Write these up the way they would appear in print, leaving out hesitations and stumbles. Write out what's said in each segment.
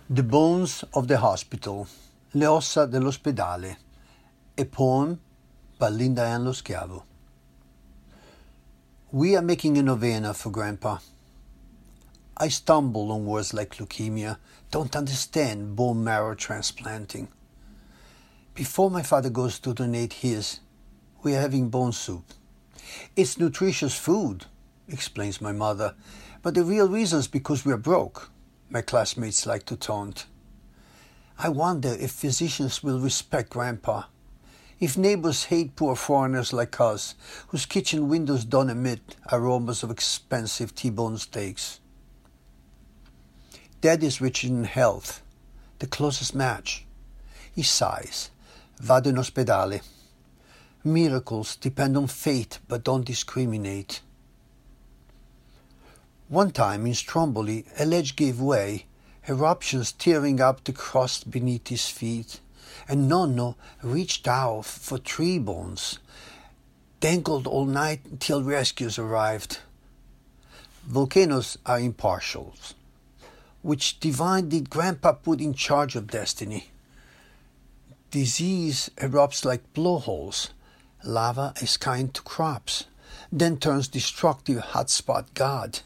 The Bones of the Hospital, Le ossa dell'ospedale, a poem by Linda Ann Lo Schiavo. We are making a novena for Grandpa. I stumble on words like leukemia, don't understand bone marrow transplanting. Before my father goes to donate his, we are having bone soup. It's nutritious food, explains my mother, but the real reason is because we are broke, my classmates like to taunt. I wonder if physicians will respect Grandpa, if neighbors hate poor foreigners like us, whose kitchen windows don't emit aromas of expensive T-bone steaks. Dad is rich in health, the closest match. He sighs, vado in ospedale. Miracles depend on fate but don't discriminate. One time in Stromboli, a ledge gave way, eruptions tearing up the crust beneath his feet, and Nonno reached out for tree bones, dangled all night until rescues arrived. Volcanoes are impartials. Which divine did Grandpa put in charge of destiny? Disease erupts like blowholes. Lava is kind to crops, then turns destructive hotspot God.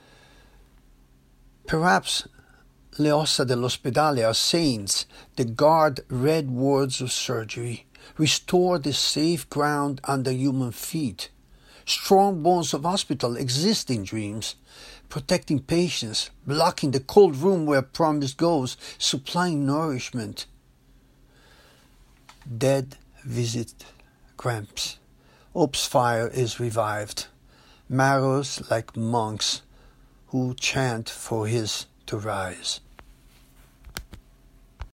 Perhaps le ossa dell'ospedale are saints that guard red wards of surgery, restore the safe ground under human feet. Strong bones of hospital exist in dreams, protecting patients, blocking the cold room where promise goes, supplying nourishment. Dead visit Gramps. Ops fire is revived. Marrows like monks who chant for his to rise.